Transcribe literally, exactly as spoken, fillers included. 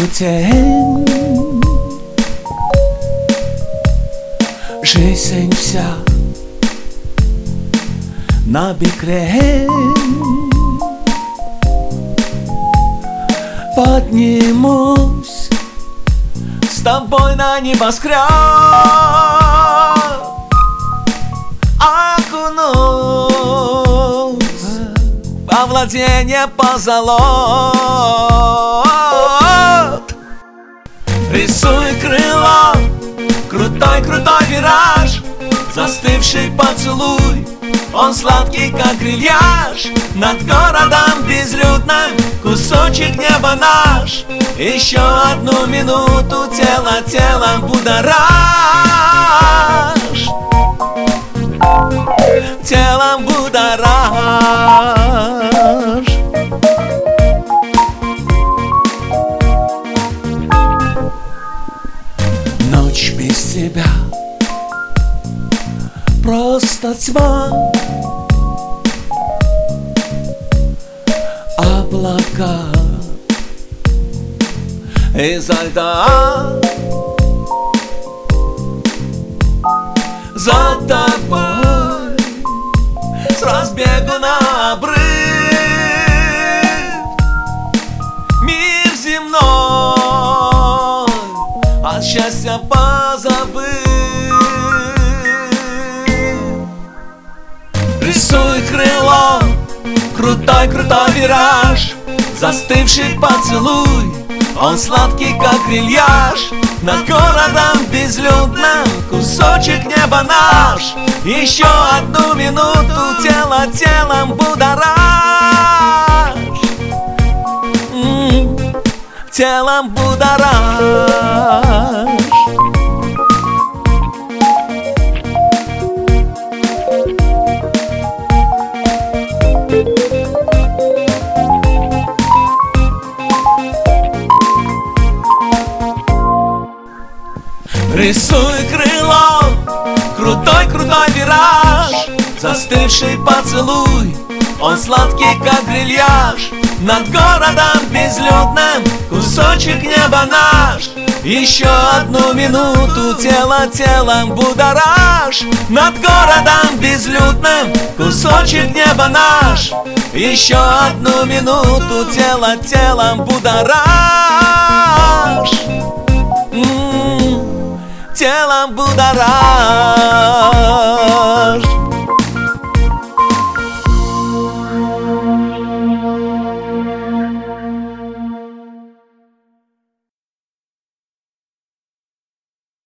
тень, жизнь вся на бекрень. Поднимусь с тобой на небоскреб, окунусь во владение позолот. Рисуй крыло, крутой-крутой вираж, застывший поцелуй, он сладкий, как грильяж. Над городом безлюдным кусочек неба наш. Еще одну минуту тело телом будоражь, телом будоражь. Ночь без тебя просто тьма, облака изо льда. За тобой с разбегу на обрыв мир земной от счастья позабыв. Рисуй крыло, крутой-крутой вираж, застывший поцелуй, он сладкий, как грильяж. Над городом безлюдным кусочек неба наш. Еще одну минуту тело телом будоражь, м-м, телом будоражь. Рисуй крыло, крутой-крутой вираж, застывший поцелуй, он сладкий, как грильяж. Над городом безлюдным кусочек неба наш. Еще одну минуту тело телом будоражь. Над городом безлюдным кусочек неба наш. Еще одну минуту тело телом будоражь, телом будоражь.